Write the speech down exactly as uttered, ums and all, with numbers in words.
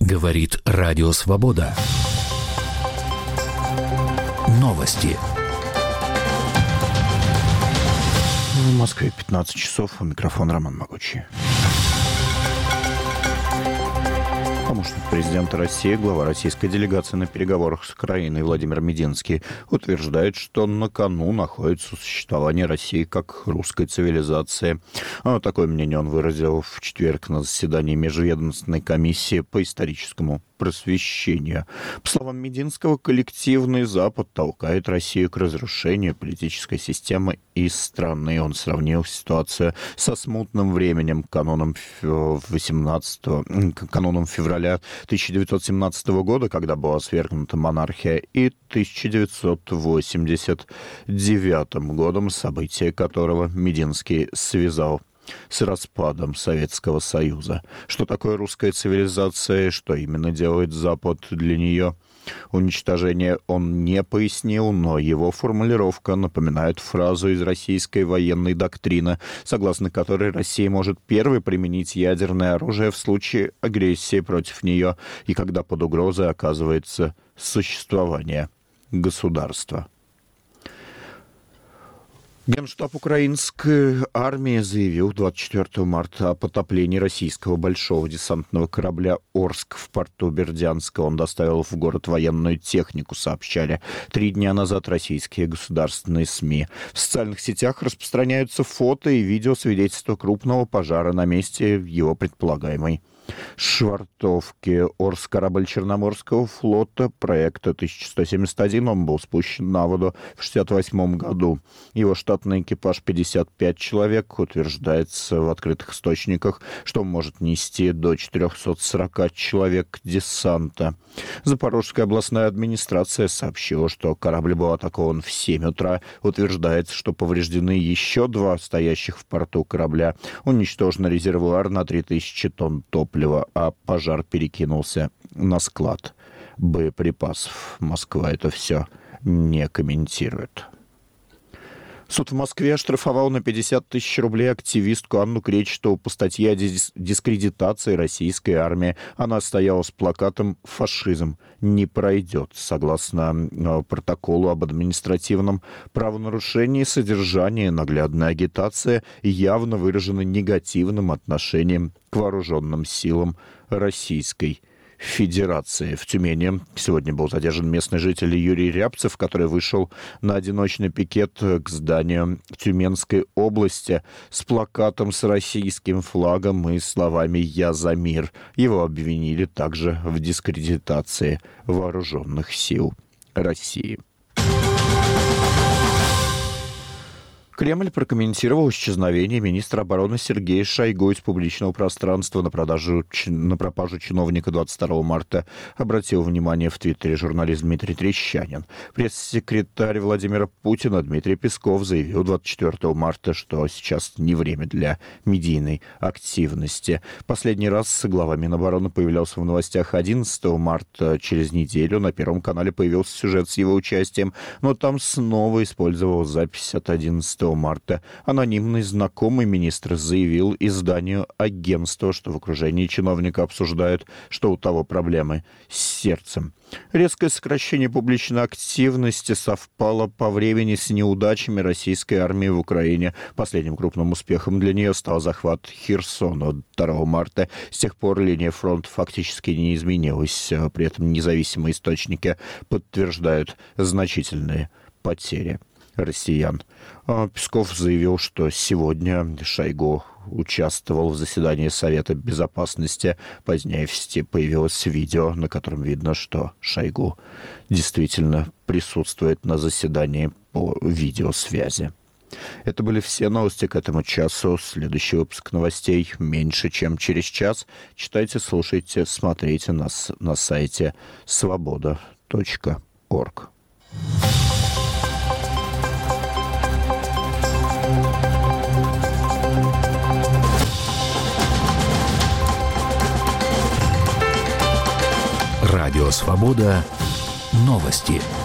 Говорит Радио Свобода. Новости. В Москве пятнадцать часов. У микрофона Роман Могучий. Помощник президента России, глава российской делегации на переговорах с Украиной Владимир Мединский утверждает, что на кону находится существование России как русской цивилизации. Такое мнение он выразил в четверг на заседании Межведомственной комиссии по историческому просвещению. По словам Мединского, коллективный Запад толкает Россию к разрушению политической системы и страны. Он сравнил ситуацию со смутным временем, каноном восемнадцатого, каноном февраля тысяча девятьсот семнадцатого года, когда была свергнута монархия, и тысяча девятьсот восемьдесят девятым годом, события которого Мединский связал с распадом Советского Союза. Что такое русская цивилизация, что именно делает Запад для нее уничтожение, он не пояснил, но его формулировка напоминает фразу из российской военной доктрины, согласно которой Россия может первой применить ядерное оружие в случае агрессии против нее и когда под угрозой оказывается существование государства. Генштаб украинской армии заявил двадцать четвёртого марта о потоплении российского большого десантного корабля «Орск» в порту Бердянска. Он доставил в город военную технику, сообщали три дня назад российские государственные СМИ. В социальных сетях распространяются фото и видео свидетельства крупного пожара на месте его предполагаемой швартовки. Орск — корабль Черноморского флота проекта тысяча сто семьдесят один. Он был спущен на воду в шестьдесят восьмом году. Его штатный экипаж пятьдесят пять человек. Утверждается в открытых источниках, что он может нести до четыреста сорок человек десанта. Запорожская областная администрация сообщила, что корабль был атакован в семь утра. Утверждается, что повреждены еще два стоящих в порту корабля. Уничтожен резервуар на три тысячи тонн топлива, а пожар перекинулся на склад боеприпасов. Москва это все не комментирует. Суд в Москве оштрафовал на пятьдесят тысяч рублей активистку Анну Кречетову по статье о дис- дискредитации российской армии. Она стояла с плакатом «Фашизм не пройдет». Согласно э, протоколу об административном правонарушении, содержание наглядной агитации явно выражено негативным отношением к вооруженным силам Российской Федерации. В Тюмени сегодня был задержан местный житель Юрий Рябцев, который вышел на одиночный пикет к зданию Тюменской области с плакатом с российским флагом и словами «Я за мир». Его обвинили также в дискредитации вооруженных сил России. Кремль прокомментировал исчезновение министра обороны Сергея Шойгу из публичного пространства. На, продажу, на пропажу чиновника двадцать второго марта обратил внимание в Твиттере журналист Дмитрий Трещанин. Пресс-секретарь Владимира Путина Дмитрий Песков заявил двадцать четвёртого марта, что сейчас не время для медийной активности. Последний раз глава Минобороны появлялся в новостях одиннадцатого марта. Через неделю на Первом канале появился сюжет с его участием, но там снова использовал запись от одиннадцатого марта. Анонимный знакомый министра заявил изданию агентства, что в окружении чиновника обсуждают, что у того проблемы с сердцем. Резкое сокращение публичной активности совпало по времени с неудачами российской армии в Украине. Последним крупным успехом для нее стал захват Херсона второго марта. С тех пор линия фронта фактически не изменилась. При этом независимые источники подтверждают значительные потери россиян. Песков заявил, что сегодня Шойгу участвовал в заседании Совета Безопасности. Позднее в сети появилось видео, на котором видно, что Шойгу действительно присутствует на заседании по видеосвязи. Это были все новости к этому часу. Следующий выпуск новостей меньше, чем через час. Читайте, слушайте, смотрите нас на сайте свобода точка орг. Радио «Свобода». Новости.